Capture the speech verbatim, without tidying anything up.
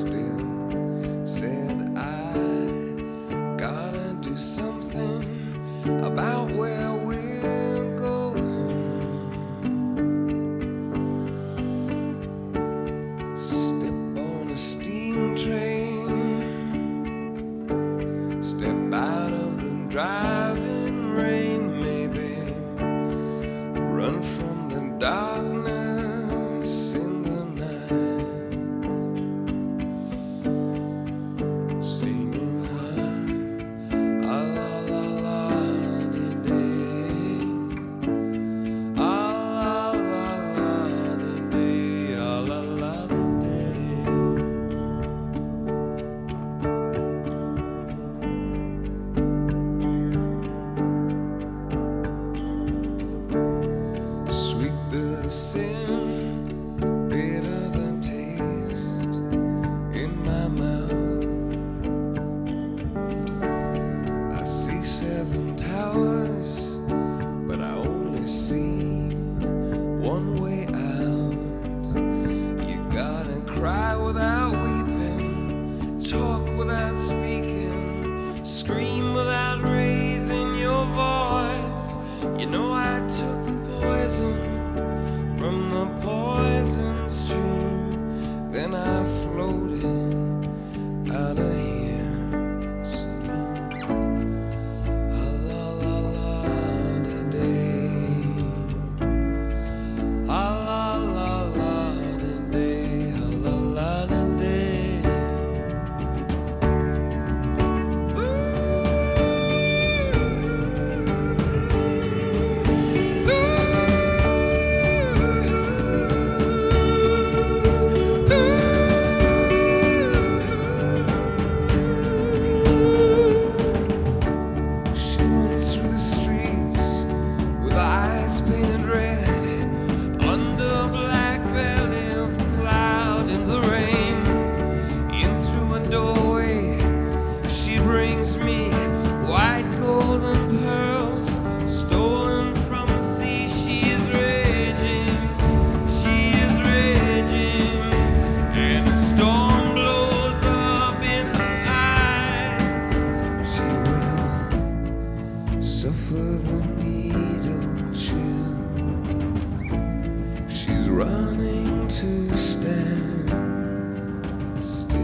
still said I gotta do something about where we're going. Step on a steam train, step out of the driving rain, maybe run from the darkness in the night, singing high, ah la la la de day, ah la la la de day, ah la la de day. Sweet the sin, bitter the taste in my mouth. I see seven towers, but I only see one way out. You gotta cry without weeping, talk without speaking, scream without raising your voice. You know I took the poison from the poison stream, then I floated out of here, singing ah la la la de day, ah la la la de day, ah la la de day. She runs through the streets with eyes painted red, under a black belly of cloud in the rain. In through a doorway she brings me white golden pearls stolen from the sea. She is raging, she is raging, and a storm blows up in her eyes. She will suffer the needle chill. She's running to stand still.